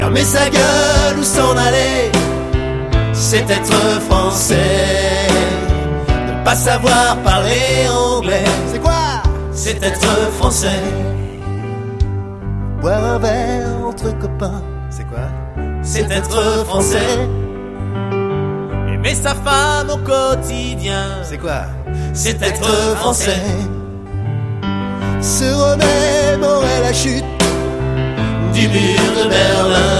Fermer sa gueule ou s'en aller, c'est être français. Ne pas savoir parler anglais, c'est quoi? C'est être français. Boire un verre entre copains, c'est quoi? C'est être français. Aimer sa femme au quotidien, c'est quoi? C'est être français. Se remémorer la chute du mur de Berlin,